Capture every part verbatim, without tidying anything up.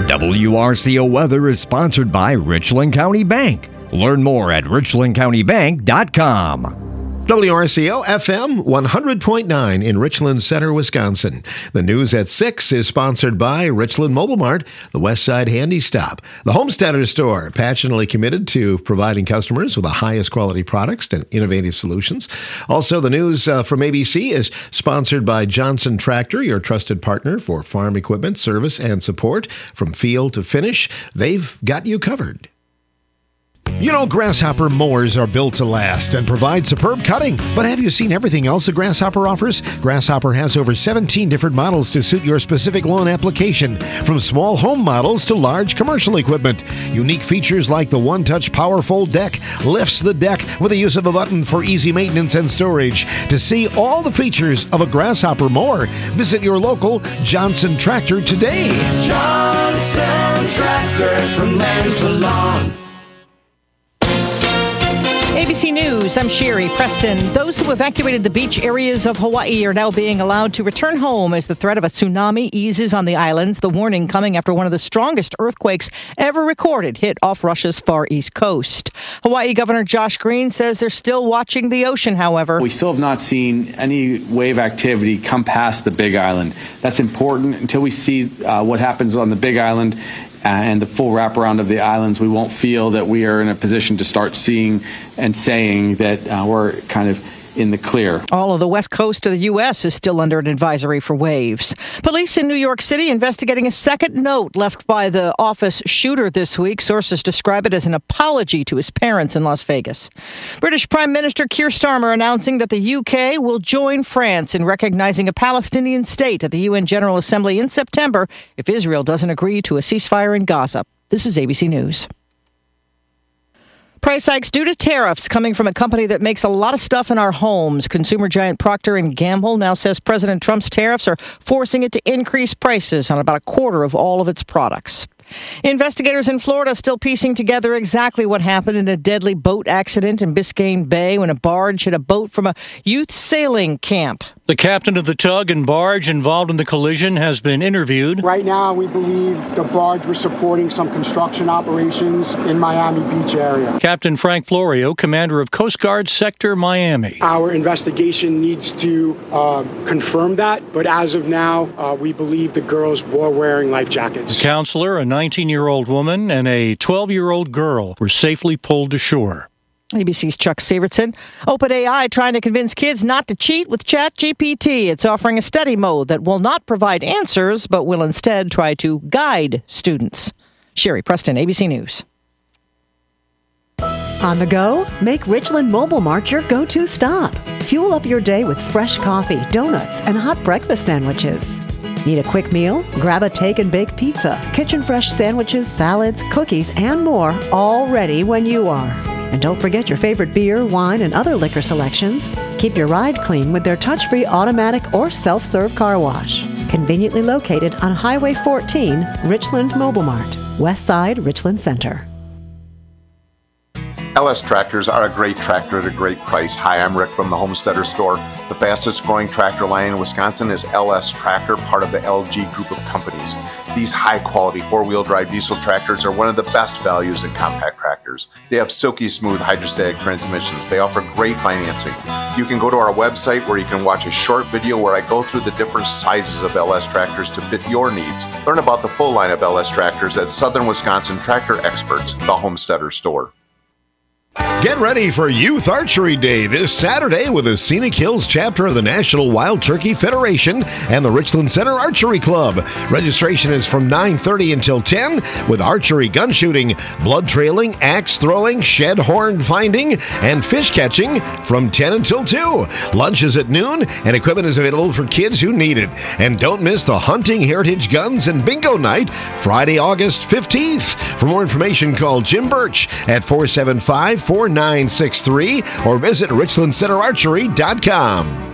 W R C O Weather is sponsored by Richland County Bank. Learn more at richland county bank dot com. W R C O F M one hundred point nine in Richland Center, Wisconsin. The news at six is sponsored by Richland Mobile Mart, the West Side Handy Stop, the Homesteader Store, passionately committed to providing customers with the highest quality products and innovative solutions. Also, the news uh, from A B C is sponsored by Johnson Tractor, your trusted partner for farm equipment, service, and support. From field to finish, they've got you covered. You know, Grasshopper mowers are built to last and provide superb cutting. But have you seen everything else that Grasshopper offers? Grasshopper has over seventeen different models to suit your specific lawn application, from small home models to large commercial equipment. Unique features like the one-touch power fold deck lifts the deck with the use of a button for easy maintenance and storage. To see all the features of a Grasshopper mower, visit your local Johnson Tractor today. Johnson Tractor, from land to lawn. A B C News, I'm Sherry Preston. Those who evacuated the beach areas of Hawaii are now being allowed to return home as the threat of a tsunami eases on the islands. The warning coming after one of the strongest earthquakes ever recorded hit off Russia's far east coast. Hawaii Governor Josh Green says they're still watching the ocean, however. We still have not seen any wave activity come past the Big Island. That's important. Until we see uh, what happens on the Big Island and the full wraparound of the islands, we won't feel that we are in a position to start seeing and saying that uh, we're kind of in the clear. All of the west coast of the U S is still under an advisory for waves. Police in New York City investigating a second note left by the office shooter this week. Sources describe it as an apology to his parents in Las Vegas. British Prime Minister Keir Starmer announcing that the U K will join France in recognizing a Palestinian state at the U N General Assembly in September if Israel doesn't agree to a ceasefire in Gaza. This is A B C News. Price hikes due to tariffs coming from a company that makes a lot of stuff in our homes. Consumer giant Procter and Gamble now says President Trump's tariffs are forcing it to increase prices on about a quarter of all of its products. Investigators in Florida still piecing together exactly what happened in a deadly boat accident in Biscayne Bay when a barge hit a boat from a youth sailing camp. The captain of the tug and barge involved in the collision has been interviewed. Right now, we believe the barge was supporting some construction operations in Miami Beach area. Captain Frank Florio, commander of Coast Guard Sector Miami. Our investigation needs to uh, confirm that, but as of now, uh, we believe the girls were wearing life jackets. A counselor, a nineteen-year-old woman, and a twelve-year-old girl were safely pulled to shore. A B C's Chuck Severson. OpenAI trying to convince kids not to cheat with ChatGPT. It's offering a study mode that will not provide answers, but will instead try to guide students. Sherry Preston, A B C News. On the go? Make Richland Mobile Mart your go-to stop. Fuel up your day with fresh coffee, donuts, and hot breakfast sandwiches. Need a quick meal? Grab a take and bake pizza, kitchen fresh sandwiches, salads, cookies, and more, all ready when you are. And don't forget your favorite beer, wine, and other liquor selections. Keep your ride clean with their touch-free automatic or self-serve car wash. Conveniently located on Highway fourteen, Richland Mobile Mart, West Side, Richland Center. L S Tractors are a great tractor at a great price. Hi, I'm Rick from the Homesteader Store. The fastest growing tractor line in Wisconsin is L S Tractor, part of the L G group of companies. These high-quality four-wheel drive diesel tractors are one of the best values in compact tractors. They have silky smooth hydrostatic transmissions. They offer great financing. You can go to our website where you can watch a short video where I go through the different sizes of L S tractors to fit your needs. Learn about the full line of L S tractors at Southern Wisconsin Tractor Experts, the Homesteader Store. Get ready for Youth Archery Day this Saturday with the Scenic Hills chapter of the National Wild Turkey Federation and the Richland Center Archery Club. Registration is from nine thirty until ten with archery gun shooting, blood trailing, axe throwing, shed horn finding, and fish catching from ten until two. Lunch is at noon and equipment is available for kids who need it. And don't miss the Hunting Heritage Guns and Bingo Night Friday, August fifteenth. For more information, call Jim Birch at four seven five, four nine six three or visit richland center archery dot com.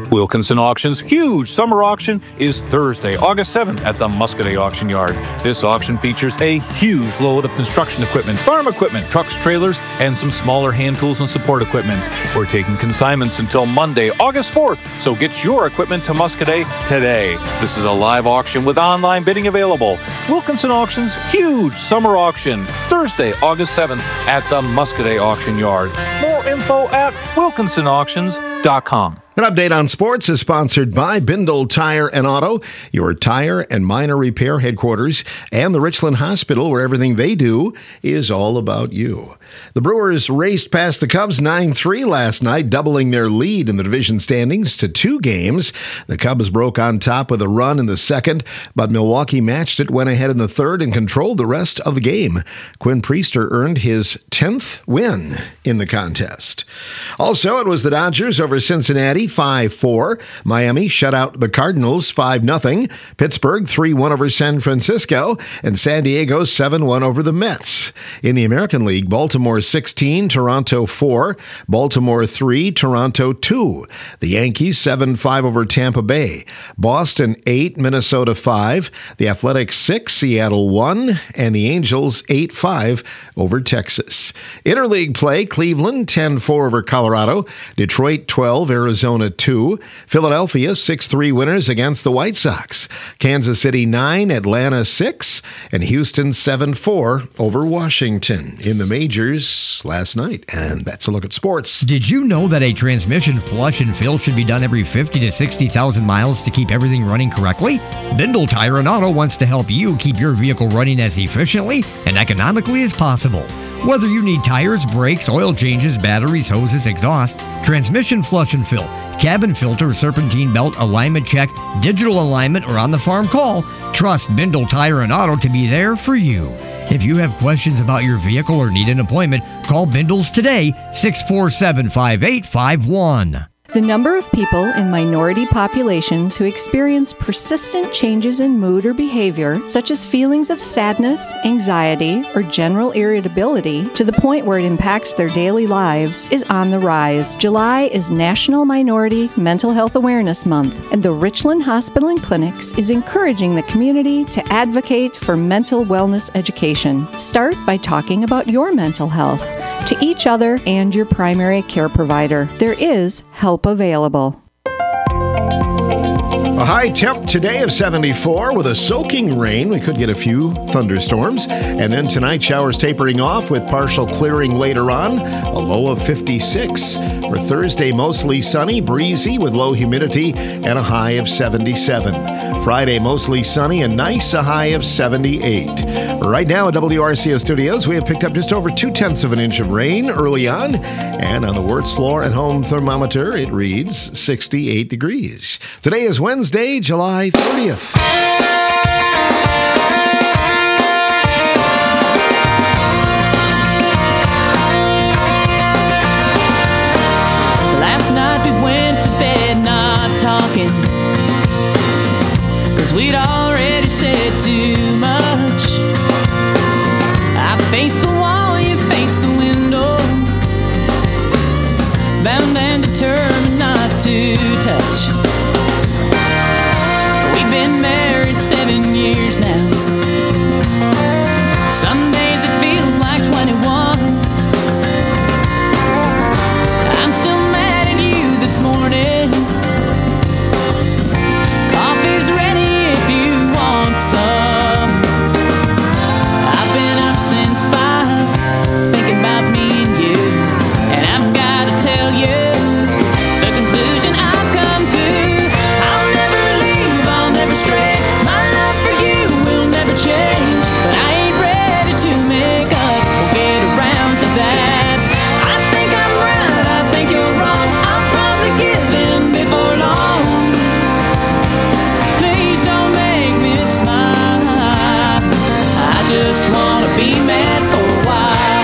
Wilkinson Auction's huge summer auction is Thursday, August seventh at the Muscoda Auction Yard. This auction features a huge load of construction equipment, farm equipment, trucks, trailers, and some smaller hand tools and support equipment. We're taking consignments until Monday, August fourth, so get your equipment to Muscoda today. This is a live auction with online bidding available. Wilkinson Auction's huge summer auction, Thursday, August seventh at the Muscoda Auction Yard. More info at wilkinson auctions dot com. An update on sports is sponsored by Bindle Tire and Auto, your tire and minor repair headquarters, and the Richland Hospital, where everything they do is all about you. The Brewers raced past the Cubs nine three last night, doubling their lead in the division standings to two games. The Cubs broke on top with a run in the second, but Milwaukee matched it, went ahead in the third, and controlled the rest of the game. Quinn Priester earned his tenth win in the contest. Also, it was the Dodgers over Cincinnati, five four. Miami shut out the Cardinals five nothing. Pittsburgh three one over San Francisco. And San Diego seven one over the Mets. In the American League, Baltimore sixteen, Toronto four. Baltimore three, Toronto two. The Yankees seven five over Tampa Bay. Boston eight, Minnesota five. The Athletics six, Seattle one. And the Angels eight five over Texas. Interleague play, Cleveland ten four over Colorado. Detroit twelve, Arizona two. Philadelphia six three winners against the White Sox. Kansas City nine, Atlanta six, and Houston seven four over Washington in the majors last night. And that's a look at sports. Did you know that a transmission flush and fill should be done every fifty to sixty thousand miles to keep everything running correctly? Bindle Tire and Auto wants to help you keep your vehicle running as efficiently and economically as possible. Whether you need tires, brakes, oil changes, batteries, hoses, exhaust, transmission flush and fill, cabin filter, serpentine belt, alignment check, digital alignment, or on the farm call, trust Bindle Tire and Auto to be there for you. If you have questions about your vehicle or need an appointment, call Bindles today, six four seven, five eight five one. The number of people in minority populations who experience persistent changes in mood or behavior, such as feelings of sadness, anxiety, or general irritability, to the point where it impacts their daily lives, is on the rise. July is National Minority Mental Health Awareness Month, and the Richland Hospital and Clinics is encouraging the community to advocate for mental wellness education. Start by talking about your mental health to each other and your primary care provider. There is help available. A high temp today of seventy-four with a soaking rain. We could get a few thunderstorms. And then tonight, showers tapering off with partial clearing later on. A low of fifty-six. For Thursday, mostly sunny, breezy with low humidity and a high of seventy-seven. Friday, mostly sunny and nice, a high of seventy-eight. Right now at W R C O Studios, we have picked up just over two-tenths of an inch of rain early on. And on the Wirtz Floor and Home thermometer, it reads sixty-eight degrees. Today is Wednesday, July thirtieth. Last night we went to bed not talking, 'cause we'd already said too much. I faced the wall, you faced the window, bound and determined not to touch. We've been married seven years now. Some days it feels like twenty-one. I'm still mad at you this morning. Coffee's ready if you want some. I've been up since five, thinking about me and you. And I've got to tell you the conclusion I've come to. I'll never leave, I'll never stray. My love for you will never change. But I ain't ready to make up, we'll get around to that. I think I'm right, I think you're wrong. I'll probably give in before long. Please don't make me smile. I just wanna be mad for a while.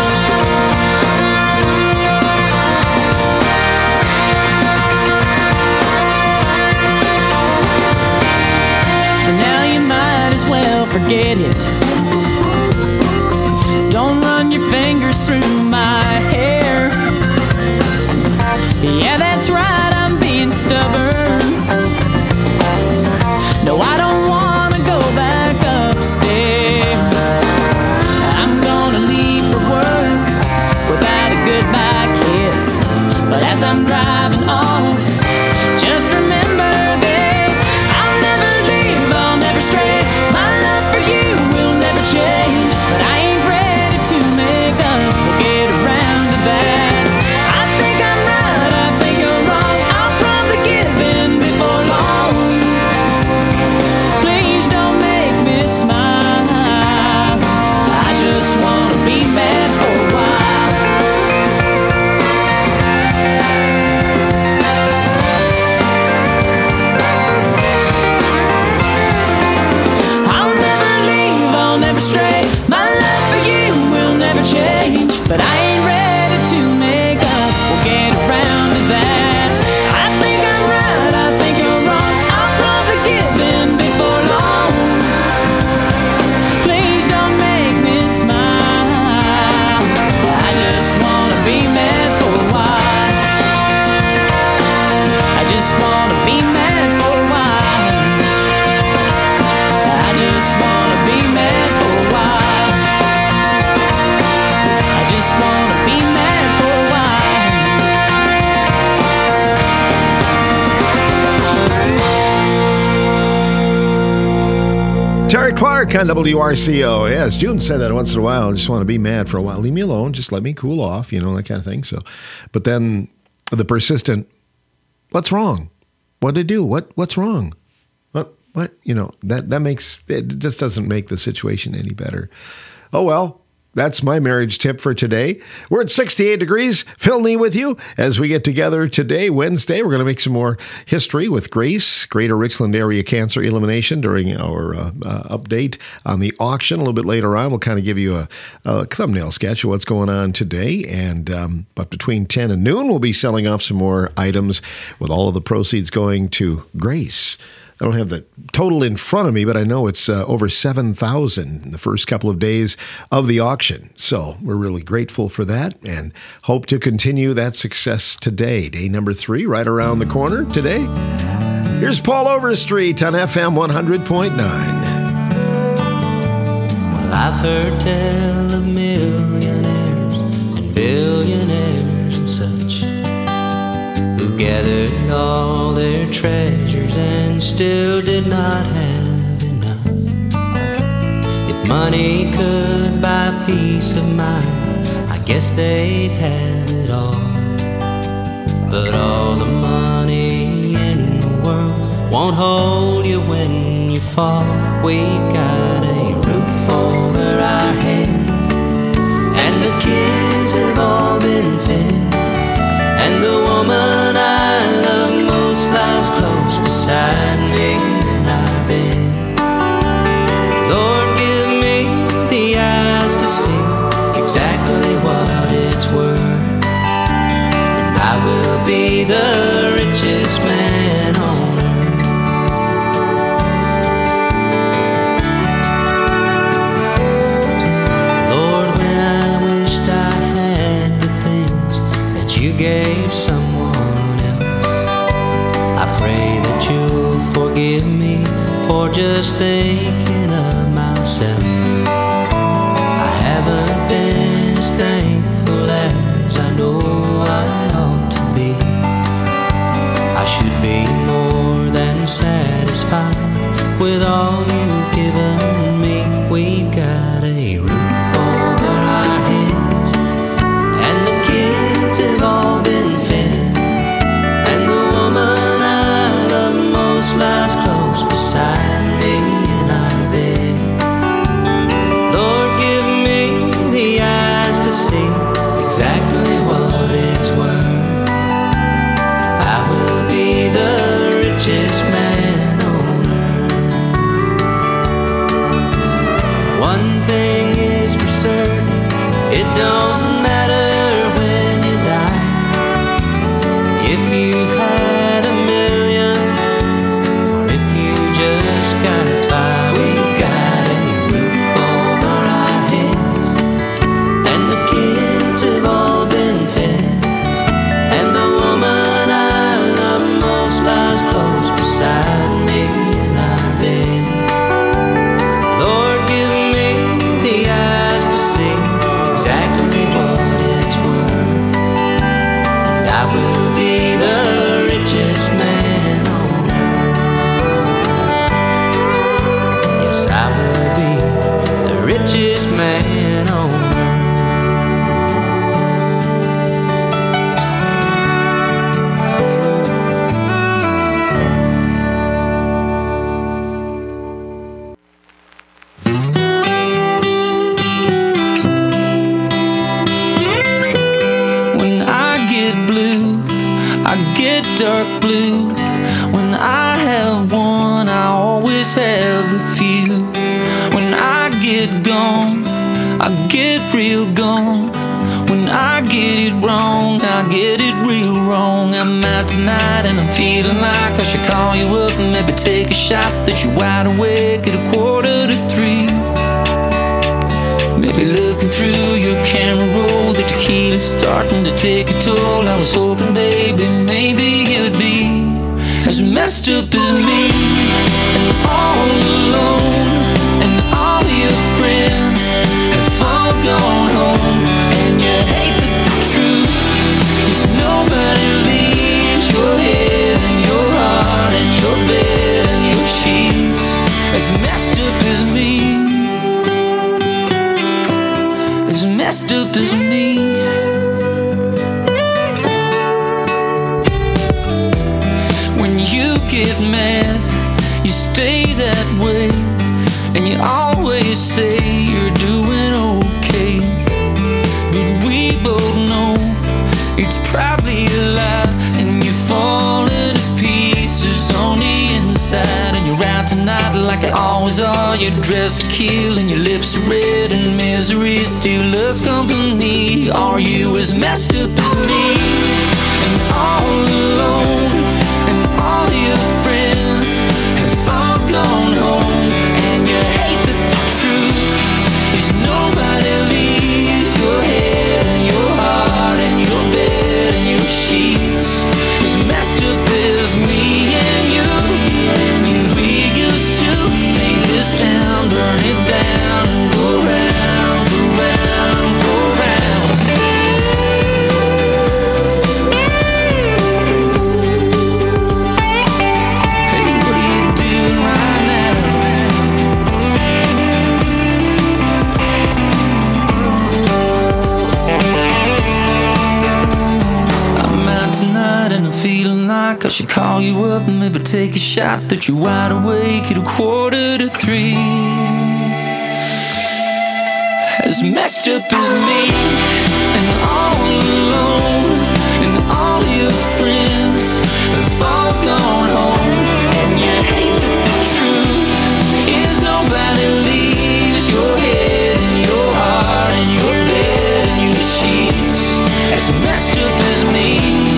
For now you might as well forget it. Don't run your fingers through my hair. Yeah, that's right, I'm being stubborn. never stray. My love for you will never change, but I ain't ready to make up. We'll get around to that. I think I'm right, I think you're wrong. I'll probably give in before long. Please don't make me smile. I just wanna be mad for a while. I just wanna be mad for a while. I just wanna be mad for a while. I just wanna be mad for a while. Terry Clark on W R C O. Yes, June said that once in a while. I just want to be mad for a while. Leave me alone. Just let me cool off, you know, that kind of thing. So, but then the persistent, what's wrong? What did I do? What What's wrong? What, what? You know, that, that makes, it just doesn't make the situation any better. Oh, well. That's my marriage tip for today. We're at sixty-eight degrees. Phil Nee with you as we get together today, Wednesday. We're going to make some more history with Grace, Greater Richland Area Cancer Elimination, during our uh, uh, update on the auction. A little bit later on, we'll kind of give you a, a thumbnail sketch of what's going on today. And um, but between ten and noon, we'll be selling off some more items with all of the proceeds going to Grace. I don't have the total in front of me, but I know it's uh, over seven thousand in the first couple of days of the auction. So we're really grateful for that and hope to continue that success today. Day number three, right around the corner today. Here's Paul Overstreet on F M one hundred point nine. Well, I've heard tell of millionaires and billionaires and such who gathered all their treasures and still did not have enough. If money could buy peace of mind, I guess they'd have it all. But all the money in the world won't hold you when you fall. We've got a roof over our head, and the kids have all been fed, and the woman I love most lies close beside me in our bed. Lord, give me the eyes to see exactly what it's worth, and I will be the richest man on earth. Lord, when I wished I had the things that you gave someone else, I pray that you'll forgive me for just thinking of myself. I haven't been as thankful as I know I ought to be. I should be more than satisfied with all you've given me. We've got a roof over our heads, and the kids have all been fed, and the woman I love most lies close beside me in our bed. Lord, give me the eyes to see exactly what it's worth. I will be the richest man on earth. One thing is for certain, it don't matter when you die. If you had a million, or if you just got by, we've got a roof over our heads, and the kids have all been fed, and the woman I love most lies close beside me in our bed. Lord, give me the eyes to see exactly what it's worth, and I will be the richest man on earth. Yes, I will be the richest man on earth. When I get blue, I get dark blue. When I have one, I always have a few. When I get gone, I get real gone. When I get it wrong, I get it real wrong. I'm out tonight and I'm feeling like I should call you up and maybe take a shot that you're wide awake at a quarter to three. Maybe looking through your camera roll, the tequila's starting to take a toll. I was hoping, baby, maybe you'd be as messed up as me, and all alone, and all your friends have all gone home, and you hate that the truth is nobody leaves your head and your heart and your bed and your sheets as messed up as me, as messed up as me. When you get mad, you stay that way, and you always say you're doing okay, but we both know it's probably a lie, and you're falling to pieces on the inside, and you're out tonight like you always are. You're dressed to kill and your lips are red, and misery still loves company. Are you as messed up as me, and all alone, and all your friends have all gone home, and you hate that the truth is nobody leaves your head and your heart and your bed and your sheets as messed up as me and you, and you. We used to make this town burn it down and go round, go round, go round. Hey, what are you doing right now? I'm out tonight and I'm feeling like I should call you up and maybe take a shot that you're wide awake at a quarter to three. As messed up as me, and all alone, and all your friends have all gone home, and you hate that the truth is nobody leaves your head and your heart and your bed and your sheets. As messed up as me,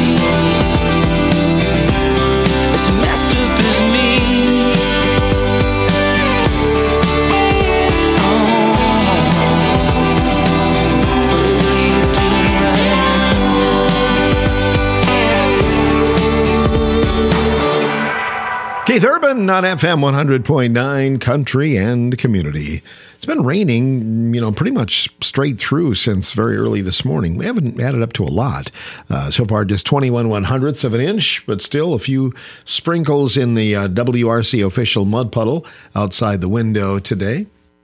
as messed up as me. Keith Urban on F M one hundred point nine Country and Community. It's been raining, you know, pretty much straight through since very early this morning. We haven't added up to a lot. Uh, so far, just twenty-one one hundredths of an inch, but still a few sprinkles in the uh, W R C official mud puddle outside the window today.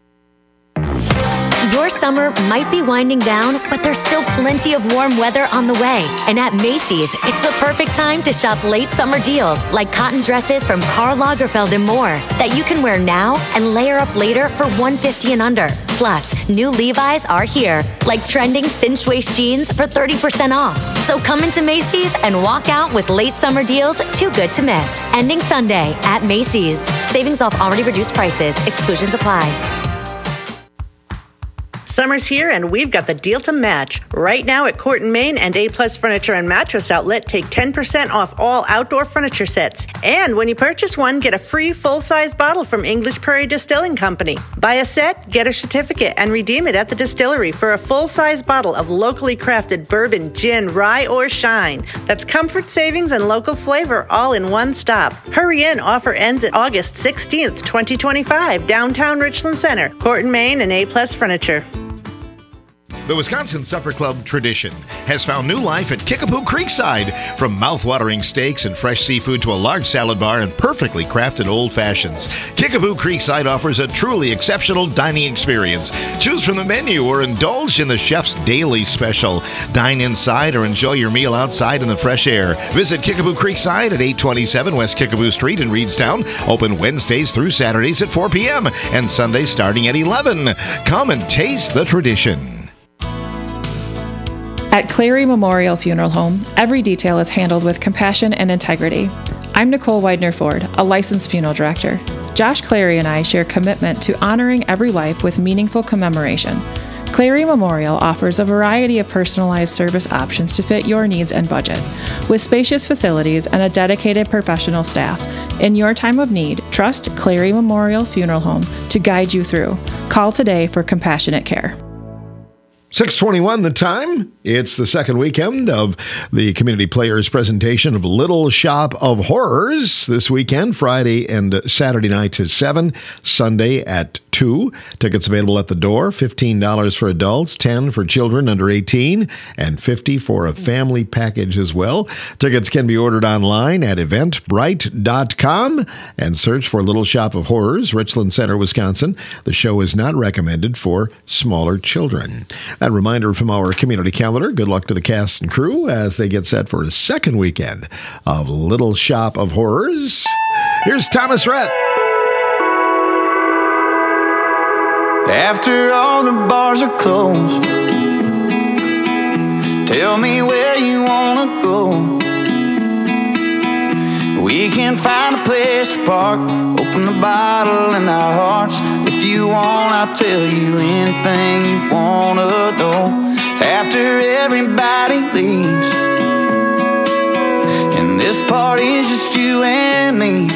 Your summer might be winding down, but there's still plenty of warm weather on the way. And at Macy's, it's the perfect time to shop late summer deals like cotton dresses from Karl Lagerfeld and more that you can wear now and layer up later for one hundred fifty dollars and under. Plus, new Levi's are here, like trending cinched waist jeans for thirty percent off. So come into Macy's and walk out with late summer deals too good to miss. Ending Sunday at Macy's. Savings off already reduced prices. Exclusions apply. Summer's here and we've got the deal to match. Right now at Court and Main and A-Plus Furniture and Mattress Outlet, take ten percent off all outdoor furniture sets. And when you purchase one, get a free full-size bottle from English Prairie Distilling Company. Buy a set, get a certificate, and redeem it at the distillery for a full-size bottle of locally crafted bourbon, gin, rye, or shine. That's comfort, savings, and local flavor all in one stop. Hurry in. Offer ends at August sixteenth, twenty twenty-five, downtown Richland Center. Court and Main and A-Plus Furniture. The Wisconsin Supper Club tradition has found new life at Kickapoo Creekside. From mouth-watering steaks and fresh seafood to a large salad bar and perfectly crafted old fashions, Kickapoo Creekside offers a truly exceptional dining experience. Choose from the menu or indulge in the chef's daily special. Dine inside or enjoy your meal outside in the fresh air. Visit Kickapoo Creekside at eight twenty-seven West Kickapoo Street in Reedstown. Open Wednesdays through Saturdays at four p.m. and Sundays starting at eleven. Come and taste the tradition. At Clary Memorial Funeral Home, every detail is handled with compassion and integrity. I'm Nicole Widener Ford, a licensed funeral director. Josh Clary and I share commitment to honoring every life with meaningful commemoration. Clary Memorial offers a variety of personalized service options to fit your needs and budget. With spacious facilities and a dedicated professional staff, in your time of need, trust Clary Memorial Funeral Home to guide you through. Call today for compassionate care. six twenty-one the time. It's the second weekend of the Community Players presentation of Little Shop of Horrors this weekend, Friday and Saturday nights at seven, Sunday at two. Tickets available at the door, fifteen dollars for adults, ten dollars for children under eighteen, and fifty dollars for a family package as well. Tickets can be ordered online at eventbrite dot com and search for Little Shop of Horrors, Richland Center, Wisconsin. The show is not recommended for smaller children. A reminder from our community calendar, good luck to the cast and crew as they get set for a second weekend of Little Shop of Horrors. Here's Thomas Rhett. After all the bars are closed, tell me where you wanna go. We can find a place to park, open the bottle in our hearts. If you want, I'll tell you anything you wanna know. After everybody leaves, and this party's just you and me,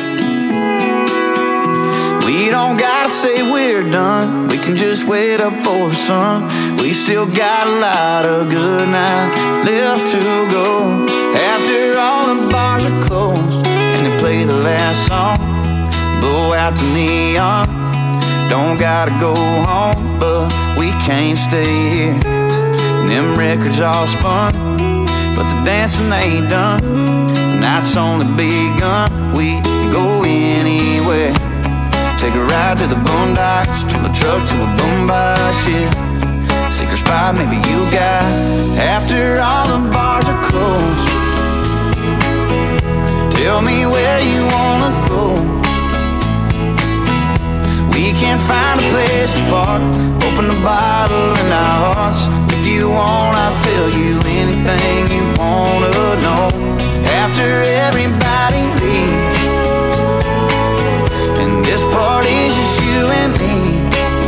we don't gotta say we're done. We can just wait up for the sun. We still got a lot of good night left to go. After all the bars are closed and they play the last song, blow out the neon. Don't gotta go home, but we can't stay here. Them records all spun, but the dancing ain't done. The night's only begun. We can go anywhere. Take a ride to the boondocks, turn the truck to a boombox, yeah. Secret spot maybe you got. After all the bars are closed, tell me where you wanna go. We can't find a place to park, open the bottle in our hearts. If you want, I'll tell you anything you wanna know. After everybody leaves, and this party's just you and me,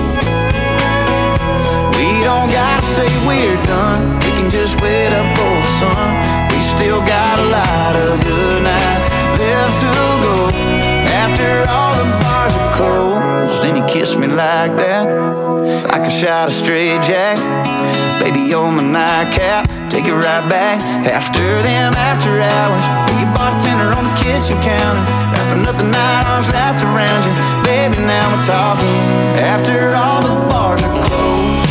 we don't gotta say we're done. We can just wait up for the sun. We still got a lot of good night left to go. After all the bars are closed, and you kiss me like that, like a shot of straight jack. Baby, you're my nightcap, take it right back. After them after hours, be your bartender on the kitchen counter, wrapping up the night, arms wrapped around you. Baby, now we're talking. After all the bars are closed,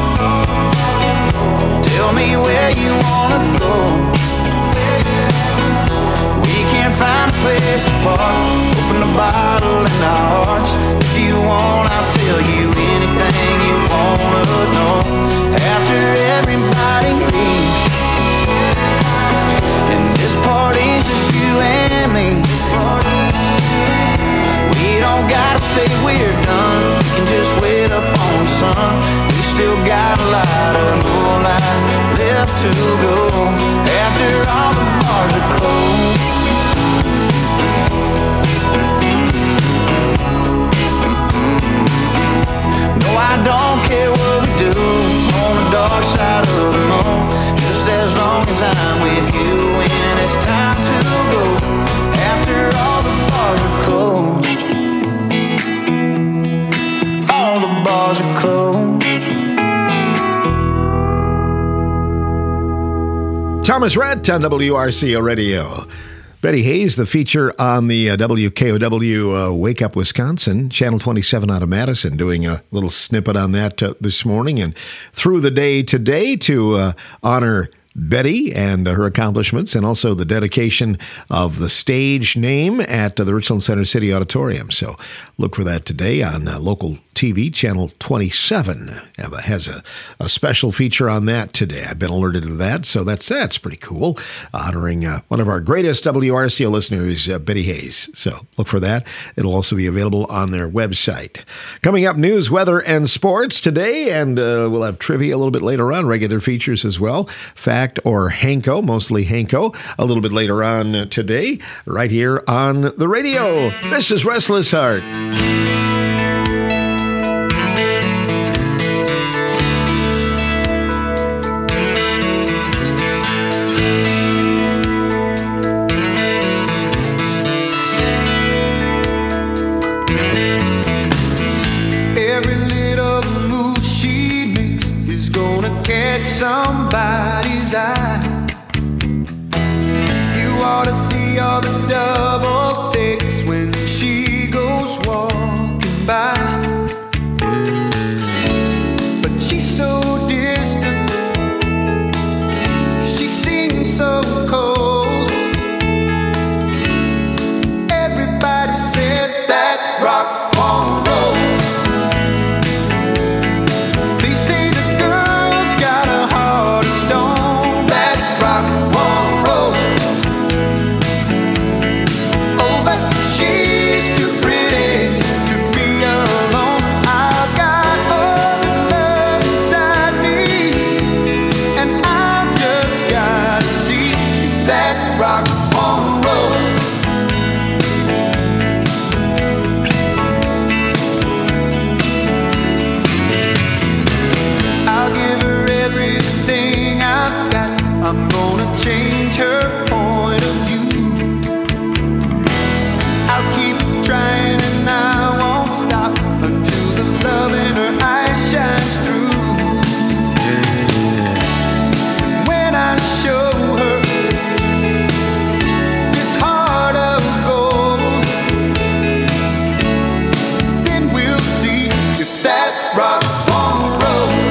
tell me where you wanna go. We can't find a place to park, open the bottle in our hearts. If you want, I'll tell you anything you wanna know. After everybody leaves, and this party's just you and me, we don't gotta say we're done. We can just wait up on the sun. We still got a lot of moonlight left to go. After all the bars are closed, no, I don't care what we do on the dark side of the moon, just as long as I'm with you when it's time to go. After all the bars are closed, all the bars are closed. Thomas Rhett on W R C O Radio. Betty Hayes, the feature on the uh, W K O W uh, Wake Up Wisconsin, Channel twenty-seven out of Madison, doing a little snippet on that uh, this morning and through the day today to uh, honor Betty and uh, her accomplishments, and also the dedication of the stage name at uh, the Richland Center City Auditorium. So look for that today on uh, local T V, Channel twenty-seven, has a, a special feature on that today. I've been alerted to that, so that's that's pretty cool, honoring uh, one of our greatest W R C O listeners, uh, Betty Hayes. So look for that. It'll also be available on their website. Coming up, news, weather, and sports today, and uh, we'll have trivia a little bit later on, regular features as well. Fact or Hanko, mostly Hanko, a little bit later on today, right here on the radio. This is Restless Heart. Somebody's eye. You ought to see all the double takes when she goes walking by. But she's so distant, she seems so cold. Everybody says that rock won't roll. I'm gonna change her point of view. I'll keep trying and I won't stop until the love in her eyes shines through. When I show her this heart of gold, then we'll see if that rock won't roll.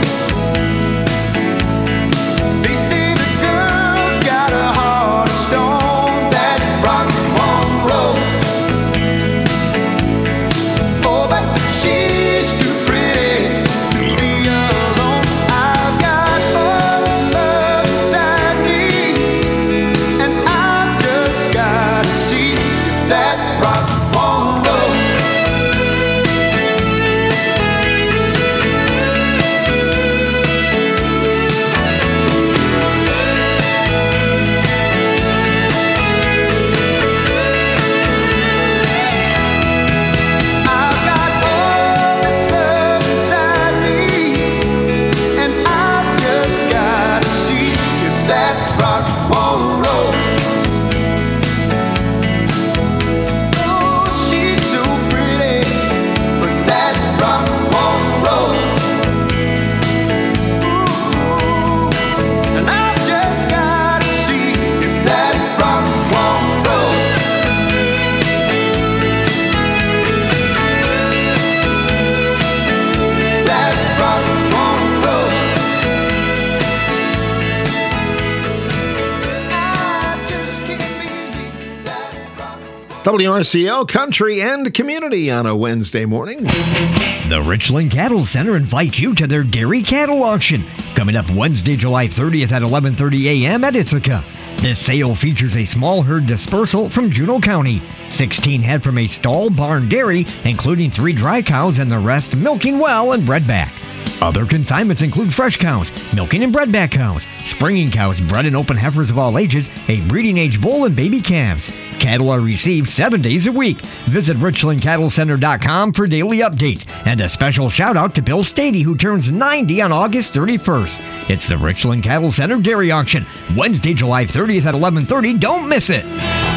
W R C O Country and Community on a Wednesday morning. The Richland Cattle Center invites you to their dairy cattle auction coming up Wednesday, July thirtieth at eleven thirty a.m. at Ithaca. This sale features a small herd dispersal from Juneau County, sixteen head from a stall barn dairy, including three dry cows and the rest milking well and bred back. Other consignments include fresh cows, milking and bred back cows, springing cows, bred and open heifers of all ages, a breeding age bull, and baby calves. Cattle are received seven days a week. Visit Richland Cattle Center dot com for daily updates. And a special shout out to Bill Stady, who turns ninety on August thirty-first. It's the Richland Cattle Center Dairy Auction, Wednesday, July thirtieth at eleven thirty. Don't miss it.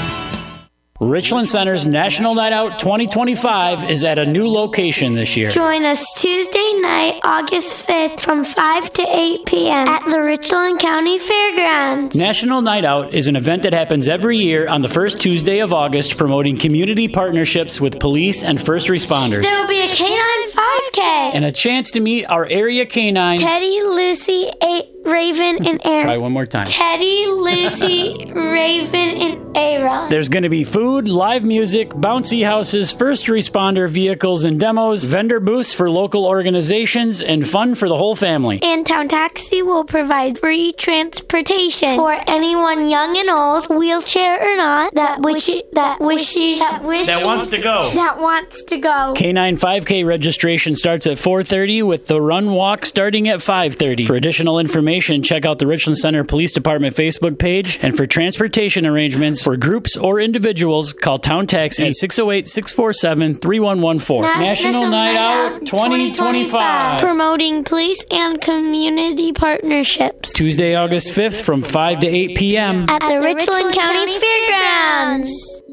Richland Center's National Night Out twenty twenty-five is at a new location this year. Join us Tuesday night, August fifth from five to eight p.m. at the Richland County Fairgrounds. National Night Out is an event that happens every year on the first Tuesday of August, promoting community partnerships with police and first responders. There will be a canine fire five K. And a chance to meet our area canines. Teddy, Lucy, A- Raven, and Aaron. Try one more time. Teddy, Lucy, Raven, and Aaron. There's going to be food, live music, bouncy houses, first responder vehicles and demos, vendor booths for local organizations, and fun for the whole family. And Town Taxi will provide free transportation for anyone young and old, wheelchair or not, that wishes that wishes that wishes That wants to go. That wants to go. K nine five K registration starts at four thirty with the run walk starting at five thirty. For additional information, check out the Richland Center Police Department Facebook page, and for transportation arrangements for groups or individuals, call Town Taxi at six oh eight, six four seven, three one one four. National Night Out twenty twenty-five. Promoting police and community partnerships. Tuesday, August fifth from five to eight p.m. At the Richland County Fairgrounds.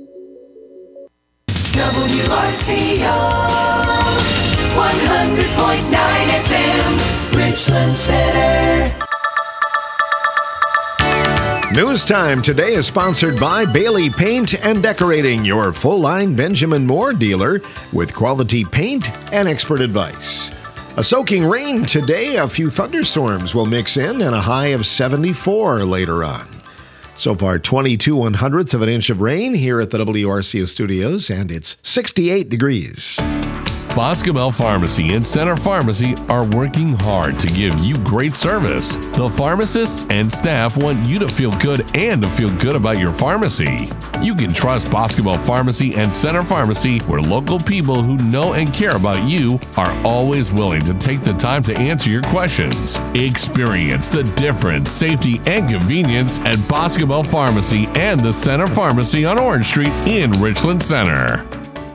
W R C O one hundred point nine F M, Richland Center. News Time today is sponsored by Bailey Paint and Decorating, your full-line Benjamin Moore dealer with quality paint and expert advice. A soaking rain today, a few thunderstorms will mix in, and a high of seventy-four later on. So far, twenty-two one hundredths of an inch of rain here at the W R C O studios, and it's sixty-eight degrees. Boscobel Pharmacy and Center Pharmacy are working hard to give you great service. The pharmacists and staff want you to feel good and to feel good about your pharmacy. You can trust Boscobel Pharmacy and Center Pharmacy, where local people who know and care about you are always willing to take the time to answer your questions. Experience the difference, safety, and convenience at Boscobel Pharmacy and the Center Pharmacy on Orange Street in Richland Center.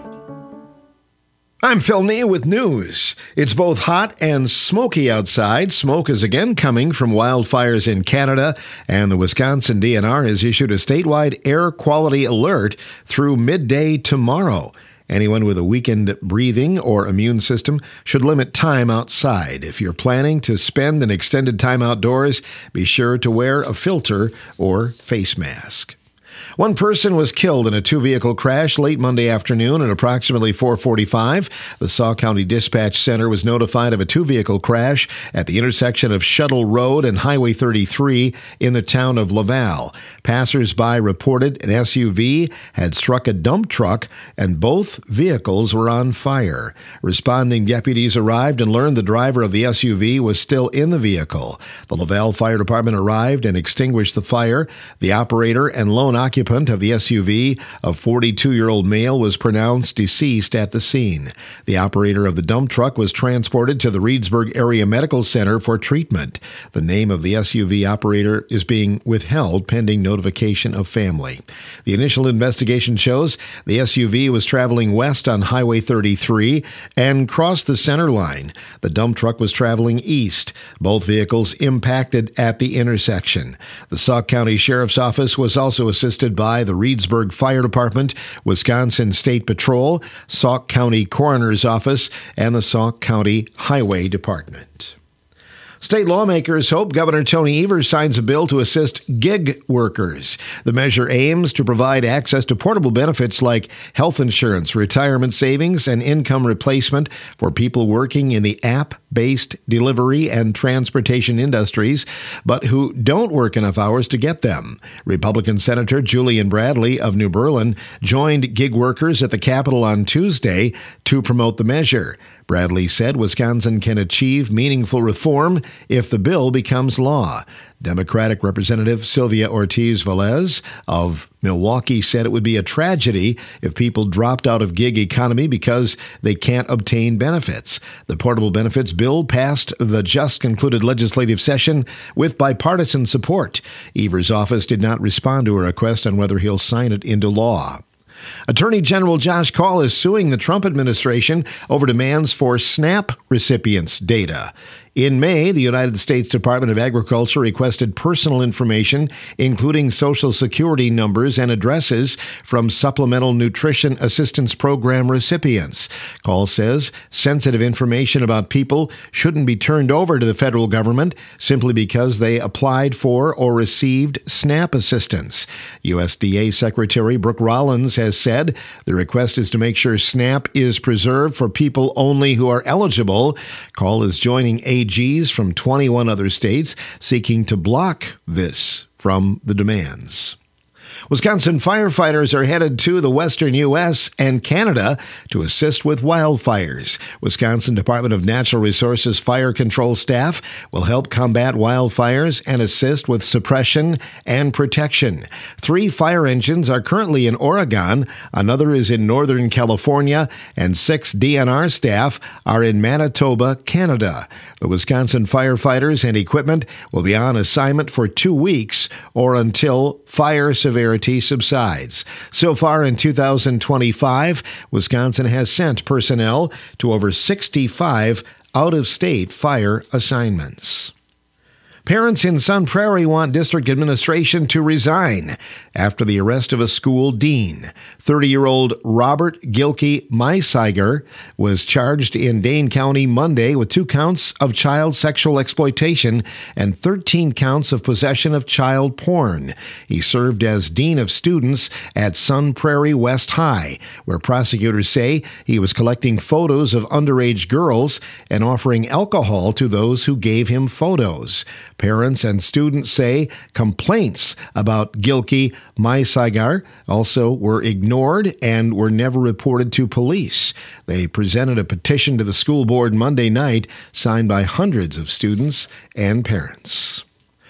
I'm Phil Nee with news. It's both hot and smoky outside. Smoke is again coming from wildfires in Canada, and the Wisconsin D N R has issued a statewide air quality alert through midday tomorrow. Anyone with a weakened breathing or immune system should limit time outside. If you're planning to spend an extended time outdoors, be sure to wear a filter or face mask. One person was killed in a two-vehicle crash late Monday afternoon at approximately four forty-five. The Sauk County Dispatch Center was notified of a two-vehicle crash at the intersection of Shuttle Road and Highway thirty-three in the town of Laval. Passers-by reported an S U V had struck a dump truck, and both vehicles were on fire. Responding deputies arrived and learned the driver of the S U V was still in the vehicle. The Laval Fire Department arrived and extinguished the fire. The operator and lone occupant of the S U V, a forty-two-year-old male, was pronounced deceased at the scene. The operator of the dump truck was transported to the Reedsburg Area Medical Center for treatment. The name of the S U V operator is being withheld pending notification of family. The initial investigation shows the S U V was traveling west on Highway thirty-three and crossed the center line. The dump truck was traveling east. Both vehicles impacted at the intersection. The Sauk County Sheriff's Office was also assisted by the Reedsburg Fire Department, Wisconsin State Patrol, Sauk County Coroner's Office, and the Sauk County Highway Department. State lawmakers hope Governor Tony Evers signs a bill to assist gig workers. The measure aims to provide access to portable benefits like health insurance, retirement savings, and income replacement for people working in the app-based delivery and transportation industries, but who don't work enough hours to get them. Republican Senator Julian Bradley of New Berlin joined gig workers at the Capitol on Tuesday to promote the measure. Bradley said Wisconsin can achieve meaningful reform if the bill becomes law. Democratic Representative Sylvia Ortiz-Velez of Milwaukee said it would be a tragedy if people dropped out of gig economy because they can't obtain benefits. The portable benefits bill passed the just concluded legislative session with bipartisan support. Evers' office did not respond to a request on whether he'll sign it into law. Attorney General Josh Kaul is suing the Trump administration over demands for SNAP recipients' data. In May, the United States Department of Agriculture requested personal information, including Social Security numbers and addresses, from Supplemental Nutrition Assistance Program recipients. Call says sensitive information about people shouldn't be turned over to the federal government simply because they applied for or received SNAP assistance. U S D A Secretary Brooke Rollins has said the request is to make sure SNAP is preserved for people only who are eligible. Call is joining A Gs from twenty-one other states seeking to block this from the demands. Wisconsin firefighters are headed to the western U S and Canada to assist with wildfires. Wisconsin Department of Natural Resources fire control staff will help combat wildfires and assist with suppression and protection. Three fire engines are currently in Oregon, another is in Northern California, and six D N R staff are in Manitoba, Canada. The Wisconsin firefighters and equipment will be on assignment for two weeks or until fire severity subsides. So far in two thousand twenty-five, Wisconsin has sent personnel to over sixty-five out-of-state fire assignments. Parents in Sun Prairie want district administration to resign after the arrest of a school dean. thirty-year-old Robert Gilkey Meisiger was charged in Dane County Monday with two counts of child sexual exploitation and thirteen counts of possession of child porn. He served as dean of students at Sun Prairie West High, where prosecutors say he was collecting photos of underage girls and offering alcohol to those who gave him photos. Parents and students say complaints about Gilkey Meisiger also were ignored and were never reported to police. They presented a petition to the school board Monday night, signed by hundreds of students and parents.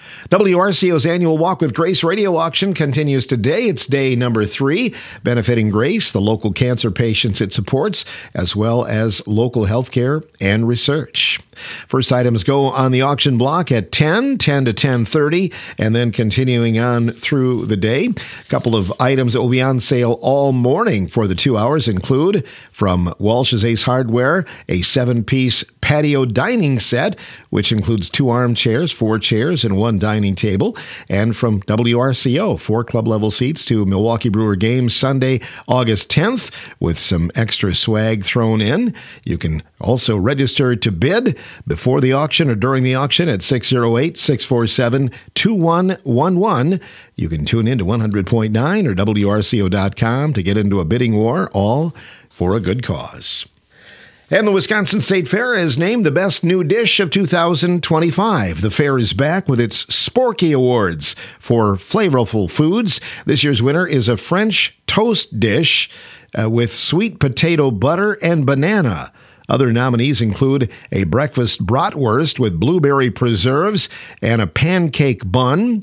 W R C O's annual Walk with Grace radio auction continues today. It's day number three, benefiting Grace, the local cancer patients it supports, as well as local healthcare and research. First items go on the auction block at ten, ten to ten thirty, and then continuing on through the day. A couple of items that will be on sale all morning for the two hours include from Walsh's Ace Hardware, a seven-piece patio dining set, which includes two armchairs, four chairs, and one dining table. And from W R C O, four club-level seats to Milwaukee Brewer games Sunday, August tenth, with some extra swag thrown in. You can also register to bid before the auction or during the auction at six oh eight, six four seven, two one one one. You can tune in to one hundred point nine or W R C O dot com to get into a bidding war, all for a good cause. And the Wisconsin State Fair is named the best new dish of two thousand twenty-five. The fair is back with its Sporky Awards for flavorful foods. This year's winner is a French toast dish uh, with sweet potato butter and banana. Other nominees include a breakfast bratwurst with blueberry preserves and a pancake bun,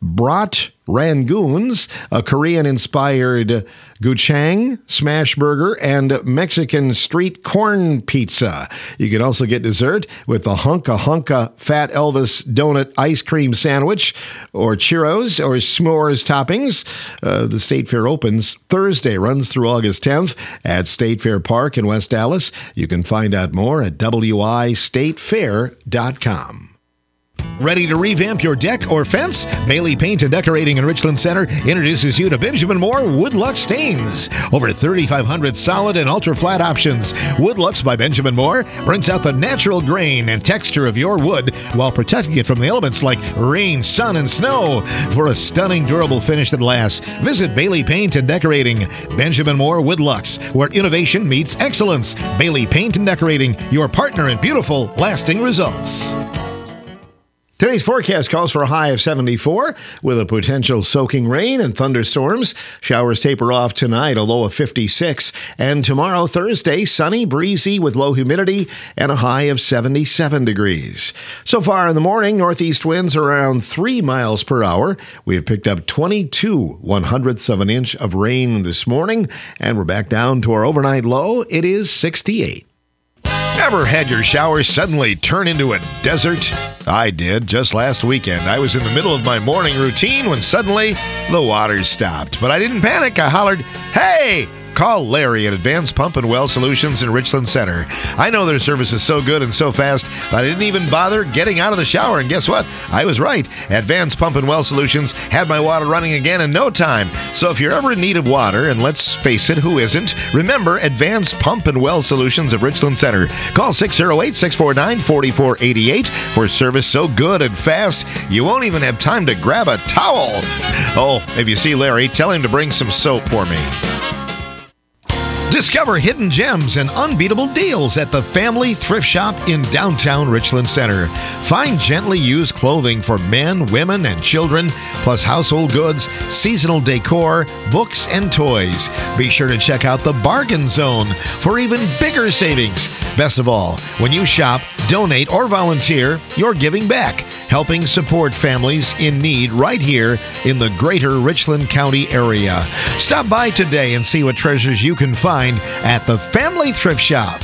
brat rangoons, a Korean-inspired gochujang, smash burger, and Mexican street corn pizza. You can also get dessert with the Hunka Hunka Fat Elvis Donut Ice Cream Sandwich, or churros, or s'mores toppings. Uh, the State Fair opens Thursday, runs through August tenth at State Fair Park in West Dallas. You can find out more at W I state fair dot com. Ready to revamp your deck or fence? Bailey Paint and Decorating in Richland Center introduces you to Benjamin Moore Woodlux Stains. Over thirty-five hundred solid and ultra-flat options. Woodlux by Benjamin Moore brings out the natural grain and texture of your wood while protecting it from the elements like rain, sun, and snow. For a stunning, durable finish that lasts, visit Bailey Paint and Decorating. Benjamin Moore Woodlux, where innovation meets excellence. Bailey Paint and Decorating, your partner in beautiful, lasting results. Today's forecast calls for a high of seventy-four with a potential soaking rain and thunderstorms. Showers taper off tonight, a low of fifty-six. And tomorrow, Thursday, sunny, breezy with low humidity and a high of seventy-seven degrees. So far in the morning, northeast winds are around three miles per hour. We have picked up twenty-two one-hundredths of an inch of rain this morning, and we're back down to our overnight low. It is sixty-eight. Ever had your shower suddenly turn into a desert? I did just last weekend. I was in the middle of my morning routine when suddenly the water stopped. But I didn't panic. I hollered, "Hey, Call Larry at Advanced Pump and Well Solutions in Richland Center. I know their service is so good and so fast that I didn't even bother getting out of the shower. And guess what? I was right. Advanced Pump and Well Solutions had my water running again in no time. So if you're ever in need of water, and let's face it, who isn't? Remember Advanced Pump and Well Solutions of Richland Center. Call six oh eight, six four nine, four four eight eight for service so good and fast you won't even have time to grab a towel. Oh, if you see Larry, tell him to bring some soap for me. Discover hidden gems and unbeatable deals at the Family Thrift Shop in downtown Richland Center. Find gently used clothing for men, women, and children, plus household goods, seasonal decor, books, and toys. Be sure to check out the Bargain Zone for even bigger savings. Best of all, when you shop, donate, or volunteer, you're giving back, helping support families in need right here in the greater Richland County area. Stop by today and see what treasures you can find at the Family Thrift Shop.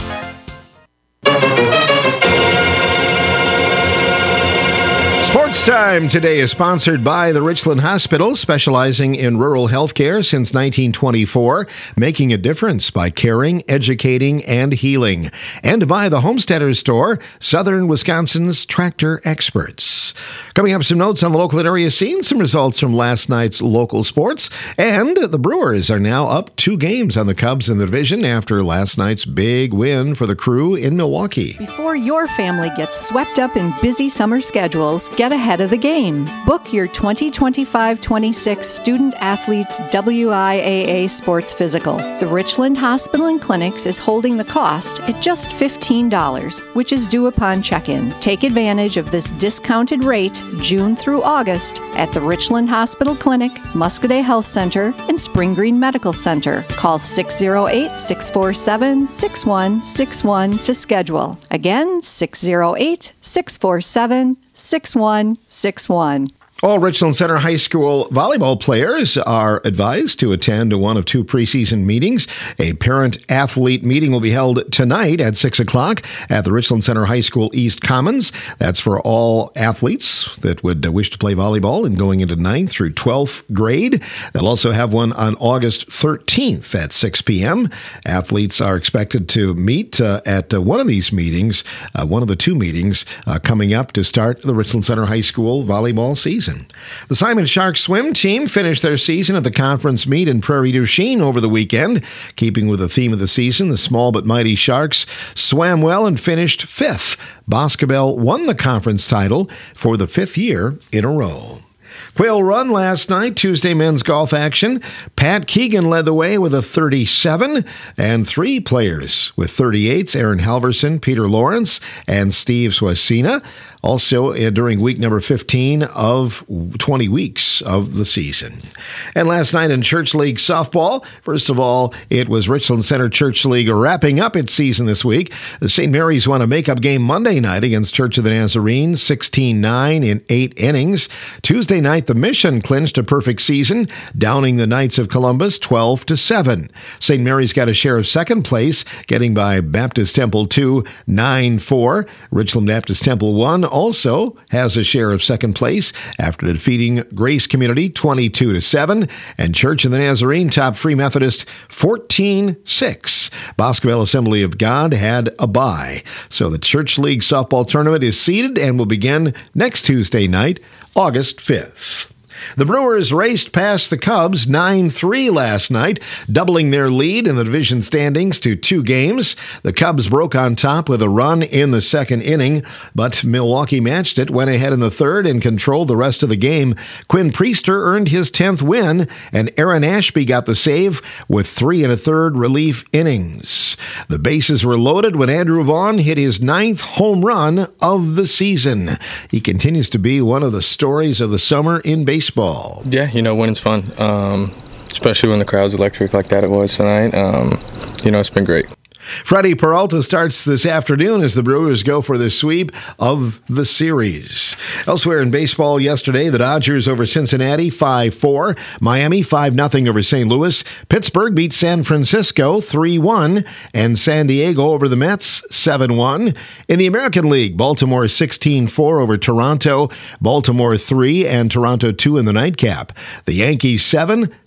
Sports Time today is sponsored by the Richland Hospital, specializing in rural health care since nineteen twenty-four, making a difference by caring, educating, and healing. And by the Homesteaders Store, Southern Wisconsin's tractor experts. Coming up, some notes on the local area scene, some results from last night's local sports, and the Brewers are now up two games on the Cubs in the division after last night's big win for the Crew in Milwaukee. Before your family gets swept up in busy summer schedules, get ahead of the game. Book your twenty twenty-five twenty-six Student Athletes W I A A Sports Physical. The Richland Hospital and Clinics is holding the cost at just fifteen dollars, which is due upon check-in. Take advantage of this discounted rate June through August at the Richland Hospital Clinic, Muscadet Health Center, and Spring Green Medical Center. Call six oh eight, six four seven, six one six one to schedule. Again, six oh eight, six four seven, six one six one. All Richland Center High School volleyball players are advised to attend one of two preseason meetings. A parent-athlete meeting will be held tonight at six o'clock at the Richland Center High School East Commons. That's for all athletes that would wish to play volleyball and going into ninth through twelfth grade. They'll also have one on August thirteenth at six p.m. Athletes are expected to meet uh, at uh, one of these meetings, uh, one of the two meetings uh, coming up to start the Richland Center High School volleyball season. The Simon Shark swim team finished their season at the conference meet in Prairie du Chien over the weekend. Keeping with the theme of the season, the small but mighty Sharks swam well and finished fifth. Boscobel won the conference title for the fifth year in a row. Quail Run last night, Tuesday men's golf action. Pat Keegan led the way with a thirty-seven, and three players with thirty-eights, Aaron Halverson, Peter Lawrence, and Steve Swasina. Also, uh, during week number fifteen of twenty weeks of the season. And last night in Church League softball, first of all, it was Richland Center Church League wrapping up its season this week. Saint Mary's won a makeup game Monday night against Church of the Nazarene, sixteen nine in eight innings. Tuesday night, the Mission clinched a perfect season, downing the Knights of Columbus twelve to seven. Saint Mary's got a share of second place, getting by Baptist Temple two, nine four. Richland Baptist Temple one also has a share of second place after defeating Grace Community twenty-two to seven, and Church of the Nazarene topped Free Methodist fourteen six. Boscobel Assembly of God had a bye. So the Church League softball tournament is seeded and will begin next Tuesday night, August fifth. The Brewers raced past the Cubs nine three last night, doubling their lead in the division standings to two games. The Cubs broke on top with a run in the second inning, but Milwaukee matched it, went ahead in the third, and controlled the rest of the game. Quinn Priester earned his tenth win, and Aaron Ashby got the save with three and a third relief innings. The bases were loaded when Andrew Vaughn hit his ninth home run of the season. He continues to be one of the stories of the summer in baseball. Yeah, you know, winning's fun, um, especially when the crowd's electric like that it was tonight. Um, you know, it's been great. Freddie Peralta starts this afternoon as the Brewers go for the sweep of the series. Elsewhere in baseball yesterday, the Dodgers over Cincinnati five four, Miami five nothing over Saint Louis, Pittsburgh beat San Francisco three one, and San Diego over the Mets seven one. In the American League, Baltimore sixteen four over Toronto, Baltimore three and Toronto two in the nightcap. The Yankees seven,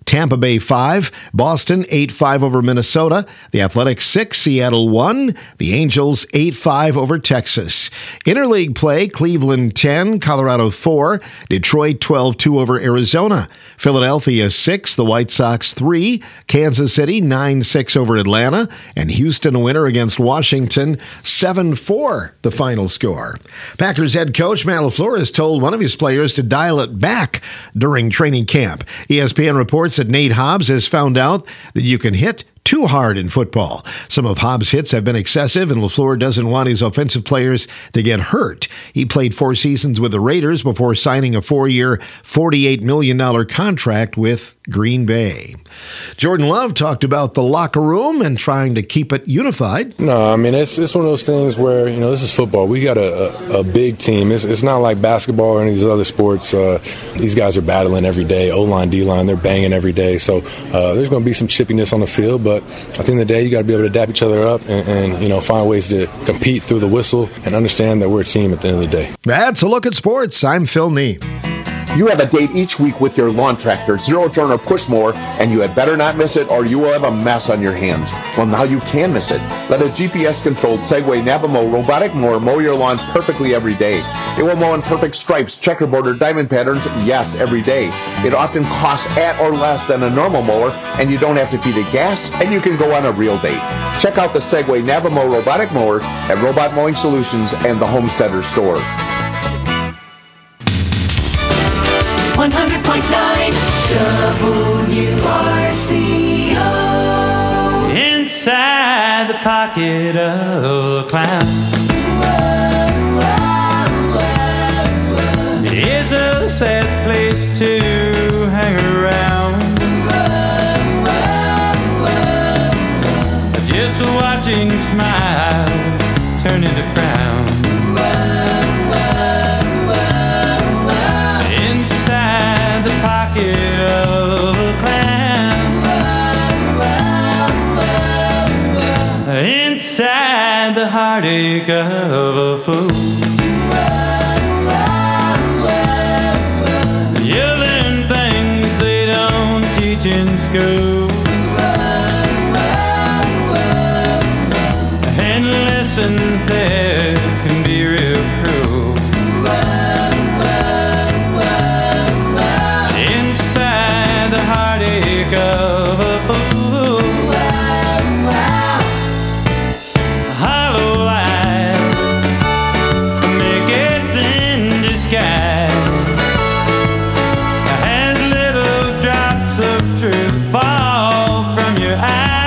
Tampa Bay five, Boston eight five over Minnesota, the Athletics six, Seattle one, the Angels eight five over Texas. Interleague play, Cleveland ten, Colorado four, Detroit twelve two over Arizona, Philadelphia six, the White Sox three, Kansas City nine six over Atlanta, and Houston a winner against Washington seven four, the final score. Packers head coach Matt LaFleur has told one of his players to dial it back during training camp. E S P N reports that Nate Hobbs has found out that you can hit too hard in football. Some of Hobbs' hits have been excessive, and LaFleur doesn't want his offensive players to get hurt. He played four seasons with the Raiders before signing a four-year, forty-eight million dollars contract with Green Bay. Jordan Love talked about the locker room and trying to keep it unified. No, I mean, it's it's one of those things where, you know, this is football. We got a, a, a big team. It's, it's not like basketball or any of these other sports. Uh, these guys are battling every day. O-line, D-line, they're banging every day. So uh, there's going to be some chippiness on the field, but at the end of the day, you got to be able to dap each other up and, and, you know, find ways to compete through the whistle and understand that we're a team at the end of the day. That's a look at sports. I'm Phil Nee. You have a date each week with your lawn tractor, zero turn or push mower, and you had better not miss it or you will have a mess on your hands. Well, now you can miss it. Let a G P S-controlled Segway Navimo robotic mower mow your lawn perfectly every day. It will mow in perfect stripes, checkerboard, or diamond patterns, yes, every day. It often costs at or less than a normal mower, and you don't have to feed it gas, and you can go on a real date. Check out the Segway Navimo robotic mower at Robot Mowing Solutions and the Homesteader store. one hundred point nine W R C O. Inside the pocket of a clown is a sad place to hang around. Just watching smiles turn into frowns. Pocket of a clown. Inside the heartache of a fool. You learn things they don't teach in school, and lessons that can be real cruel. Of a fool, hollow life, make it in disguise, as little drops of truth fall from your eyes.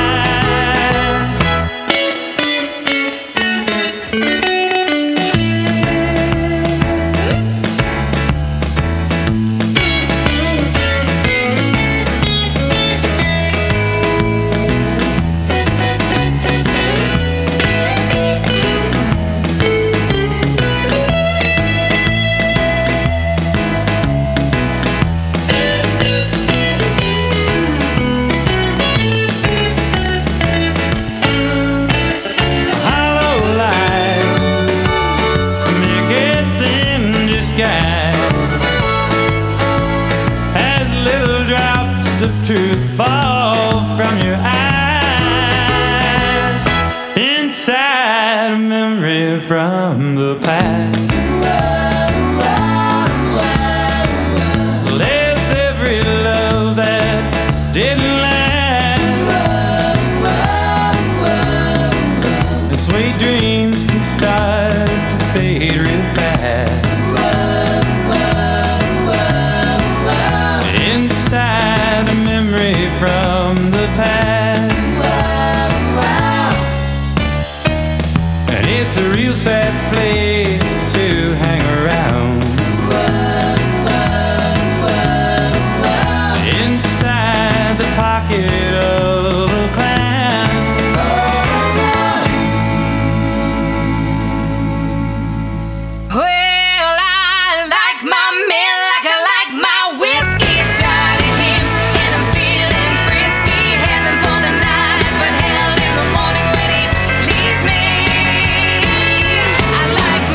Truth fall from your eyes, inside a memory from the past. Lives every love that didn't last, and sweet dreams can start to fade real fast. Inside a memory from the past, and it's a real sad place to hang around. Inside the pocket of a clown. Well, I like my man like I like my whiskey. Shot at him and I'm feeling frisky. Heaven for the night, but hell in the morning when he leaves me. I like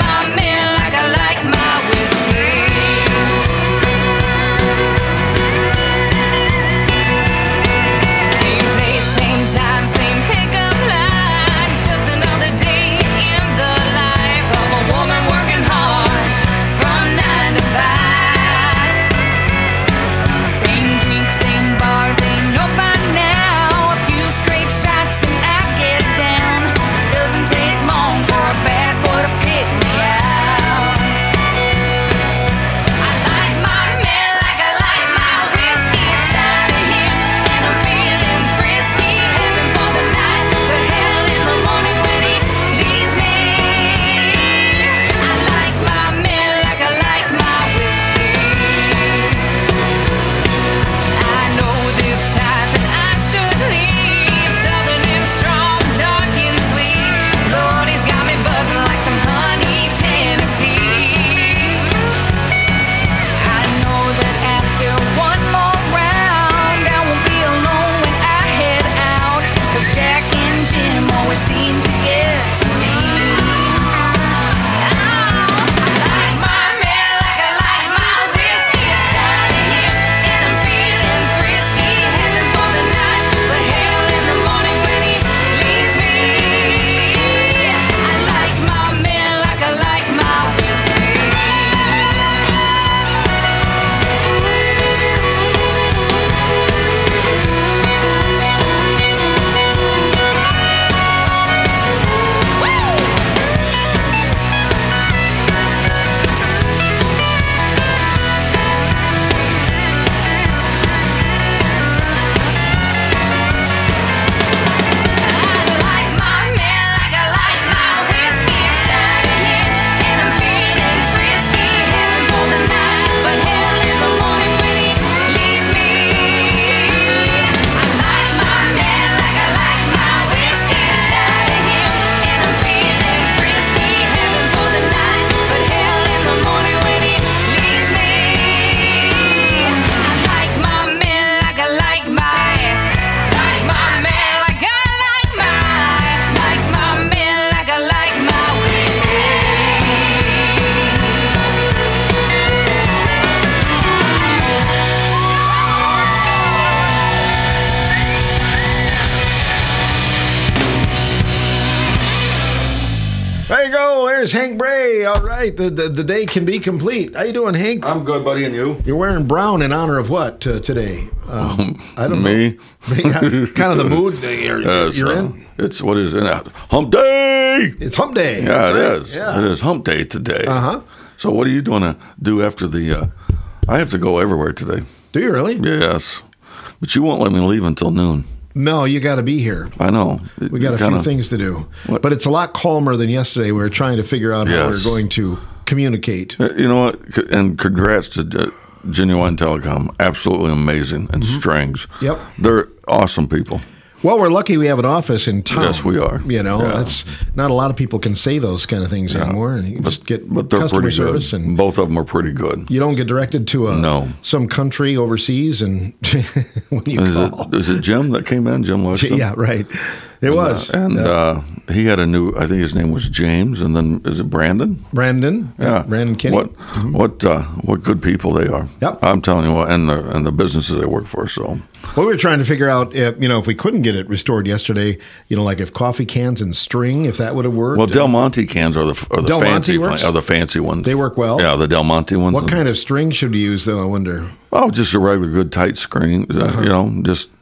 there's Hank Bray. All right, the, the the day can be complete. How you doing, Hank? I'm good, buddy, and you? You're wearing brown in honor of what uh, today? Um, I don't Me? know. Kind of the mood that you're, Uh, it's, you're uh, in? It's, what is it? Hump Day! It's Hump Day. Yeah, That's it right. is. Yeah. It is Hump Day today. Uh-huh. So what are you going to do after the... Uh, I have to go everywhere today. Do you really? Yes. But you won't let me leave until noon. No, you got to be here. I know. We got a Kinda- few things to do. What? But it's a lot calmer than yesterday. We were trying to figure out how we Yes. we're going to communicate. Uh, You know what? C- And congrats to uh, Genuine Telecom. Absolutely amazing. And Strings. Yep. They're awesome people. Well, we're lucky we have an office in town. Yes, we are. You know, Yeah. that's not a lot of people can say those kind of things anymore. And you can just get But they're customer pretty service, good. and Both of them are pretty good. you don't get directed to a No. some country overseas. And when you Is call, it, is it Jim that came in? Jim Weston? yeah, right. It And, was uh, and Yeah. uh, he had a new. I think his name was James, and then is it Brandon? Brandon. Yeah, Brandon Kinney. What what uh, what good people they are. Yep. I'm telling you what, and the and the businesses they work for. So Well, we were trying to figure out, if, you know, if we couldn't get it restored yesterday, you know, like if coffee cans and string, if that would have worked. well, Del Monte cans are the are the Del Monte fancy works? are the fancy ones. They work well. Yeah, the Del Monte ones. What kind of string should we use, though? I wonder. Oh, just a regular good tight screen. uh, Uh-huh. You know, just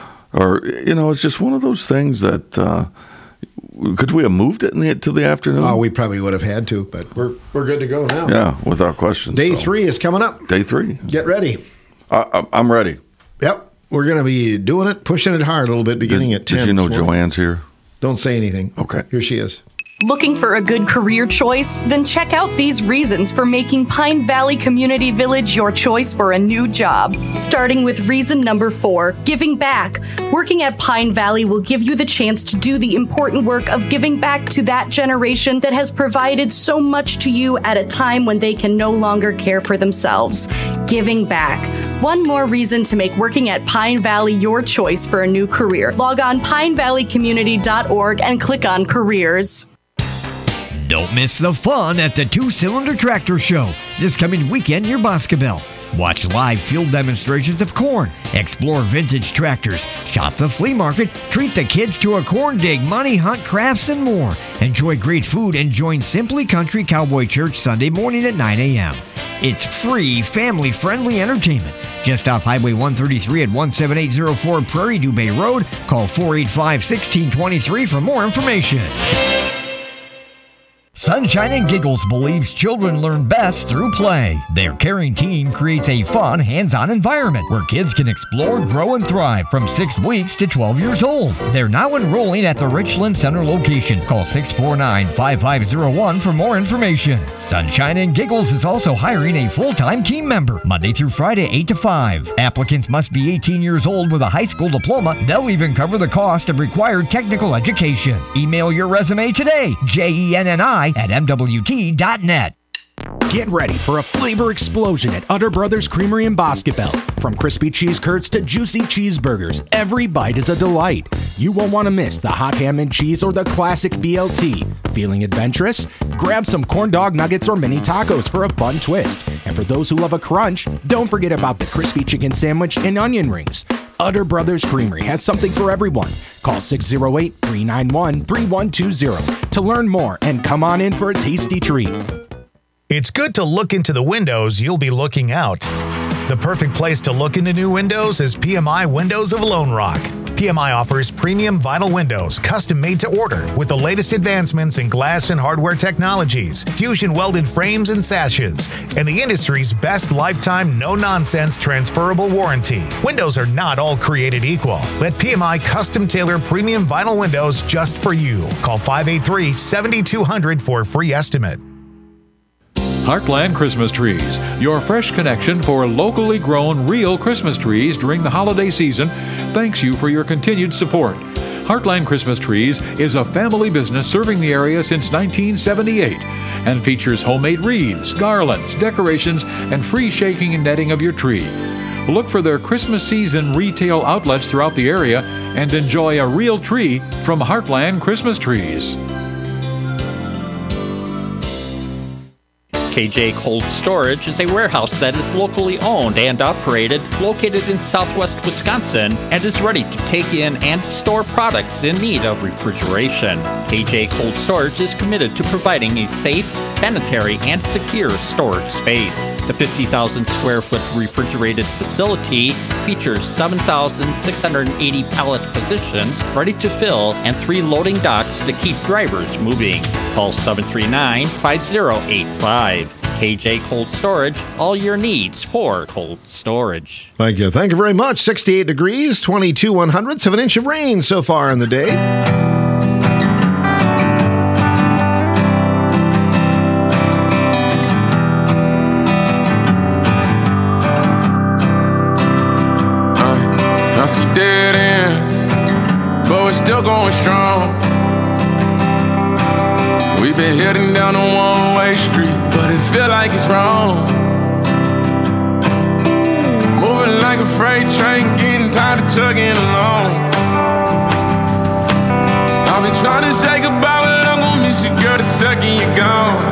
or you know, it's just one of those things that. Uh, could we have moved it in the, to the afternoon? Oh, we probably would have had to, but we're we're good to go now. Yeah, without question. Day so. three is coming up. Day three. Get ready. I, I, I'm ready. Yep. We're going to be doing it, pushing it hard a little bit, beginning Did, at ten. did you know this morning. Joanne's here? Don't say anything. Okay. Here she is. Looking for a good career choice? Then check out these reasons for making Pine Valley Community Village your choice for a new job. Starting with reason number four, giving back. Working at Pine Valley will give you the chance to do the important work of giving back to that generation that has provided so much to you at a time when they can no longer care for themselves. Giving back. One more reason to make working at Pine Valley your choice for a new career. Log on pine valley community dot org and click on careers. Don't miss the fun at the Two Cylinder Tractor Show this coming weekend near Boscobel. Watch live field demonstrations of corn, explore vintage tractors, shop the flea market, treat the kids to a corn dig, money hunt, crafts, and more. Enjoy great food and join Simply Country Cowboy Church Sunday morning at nine a.m. It's free, family-friendly entertainment. Just off Highway one thirty-three at one seven eight zero four Prairie du Bay Road. Call four eight five, one six two three for more information. Sunshine and Giggles believes children learn best through play. Their caring team creates a fun, hands-on environment where kids can explore, grow, and thrive from six weeks to twelve years old. They're now enrolling at the Richland Center location. Call six four nine, five five zero one for more information. Sunshine and Giggles is also hiring a full-time team member, Monday through Friday, eight to five. Applicants must be eighteen years old with a high school diploma. They'll even cover the cost of required technical education. Email your resume today, J E N N I at M W T dot net. Get ready for a flavor explosion at Utter Brothers Creamery in Boscobel. From crispy cheese curds to juicy cheeseburgers, every bite is a delight. You won't want to miss the hot ham and cheese or the classic B L T. Feeling adventurous? Grab some corn dog nuggets or mini tacos for a fun twist. And for those who love a crunch, don't forget about the crispy chicken sandwich and onion rings. Utter Brothers Creamery has something for everyone. Call six oh eight, three nine one, three one two zero to learn more and come on in for a tasty treat. It's good to look into the windows you'll be looking out. The perfect place to look into new windows is P M I Windows of Lone Rock. P M I offers premium vinyl windows, custom made to order, with the latest advancements in glass and hardware technologies, fusion welded frames and sashes, and the industry's best lifetime no-nonsense transferable warranty. Windows are not all created equal. Let P M I custom tailor premium vinyl windows just for you. Call five eight three, seven two zero zero for a free estimate. Heartland Christmas Trees, your fresh connection for locally grown real Christmas trees during the holiday season, thanks you for your continued support. Heartland Christmas Trees is a family business serving the area since nineteen seventy-eight and features homemade wreaths, garlands, decorations, and free shaking and netting of your tree. Look for their Christmas season retail outlets throughout the area and enjoy a real tree from Heartland Christmas Trees. K J Cold Storage is a warehouse that is locally owned and operated, located in southwest Wisconsin, and is ready to take in and store products in need of refrigeration. K J Cold Storage is committed to providing a safe, sanitary, and secure storage space. The fifty thousand square foot refrigerated facility features seven thousand six hundred eighty pallet positions ready to fill and three loading docks to keep drivers moving. Call seven three nine, five zero eight five. K J Cold Storage, all your needs for cold storage. Thank you. Thank you very much. sixty-eight degrees, twenty-two one hundredths of an inch of rain so far in the day. I see dead ends, but we're still going strong. We've been heading down a one-way street, but it feel like it's wrong. Moving like a freight train, getting tired of chugging along. I've been trying to say goodbye, but I'm gonna miss you, girl, the second you're gone.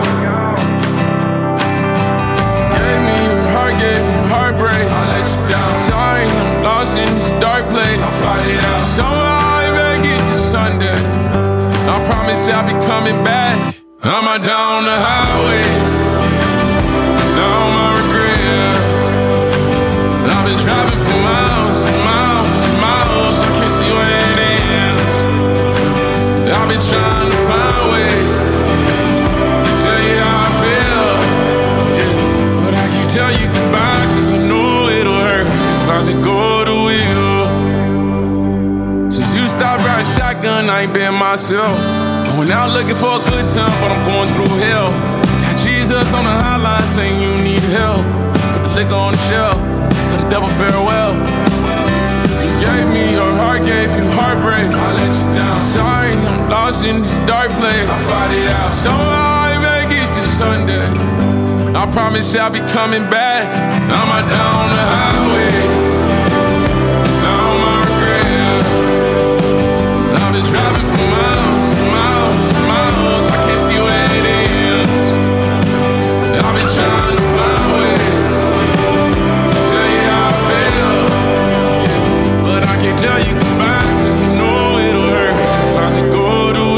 Gave me your heart, gave you heartbreak. I let you down. Sorry, I'm lost in this dark place. I'll fight it out. Somehow I make it to Sunday. I promise I'll be coming back. I'm out down the highway, down my regrets. I've been driving for miles and miles and miles. I can't see where it ends. I've been trying to find ways to tell you how I feel, yeah. But I can't tell you goodbye, cause I know it'll hurt if I let go of the wheel. Since you stopped riding shotgun, I ain't been myself. Going out looking for a good time, but I'm going through hell. Got Jesus on the hotline saying you need help. Put the liquor on the shelf, tell the devil farewell. You gave me your heart, gave you heartbreak. I let you down. Sorry, I'm lost in this dark place. I'll fight it out. Somehow I make it to Sunday. I promise I'll be coming back. I'm out down the highway, down my regrets. I've been driving for miles and miles and miles. I can't see where it ends. I've been trying to find ways to tell you how I feel, yeah. But I can't tell you goodbye, cause I know it'll hurt if I let go of the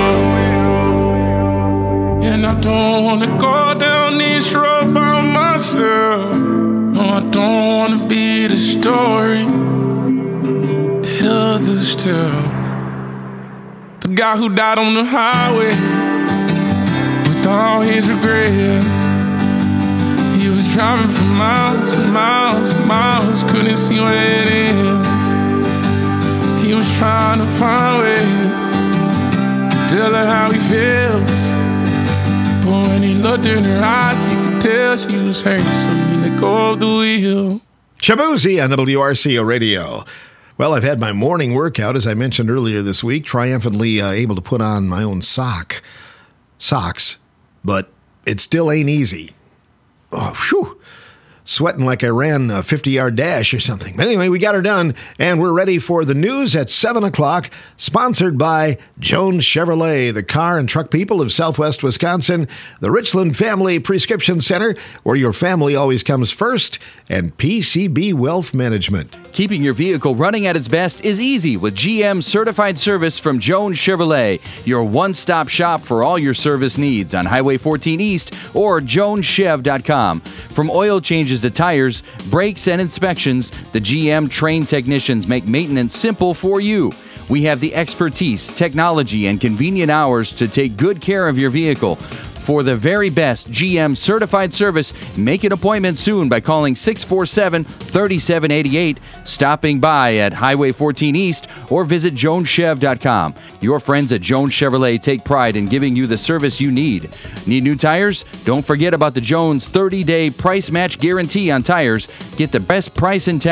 wheel. And I don't wanna go down this road by myself. No, I don't wanna be the story that others tell. The guy who died on the highway with all his regrets. He was driving for miles and miles and miles, couldn't see where it ends. He was trying to find ways to tell her how he feels. But when he looked in her eyes, he could tell she was hurt, so he let go of the wheel. Shabuzi on W R C O Radio. Well, I've had my morning workout, as I mentioned earlier this week, triumphantly uh, able to put on my own sock, socks, but it still ain't easy. Oh, phew. Sweating like I ran a fifty-yard dash or something. But anyway, we got her done, and we're ready for the news at seven o'clock, sponsored by Jones Chevrolet, the car and truck people of Southwest Wisconsin, the Richland Family Prescription Center, where your family always comes first, and P C B Wealth Management. Keeping your vehicle running at its best is easy with G M Certified Service from Jones Chevrolet, your one-stop shop for all your service needs on Highway fourteen East or jones chev dot com. From oil changes to tires, brakes, and inspections, the G M trained technicians make maintenance simple for you. We have the expertise, technology, and convenient hours to take good care of your vehicle. For the very best G M certified service, make an appointment soon by calling six four seven, three seven eight eight, stopping by at Highway fourteen East, or visit jones chev dot com. Your friends at Jones Chevrolet take pride in giving you the service you need. Need new tires? Don't forget about the Jones thirty day price match guarantee on tires. Get the best price in town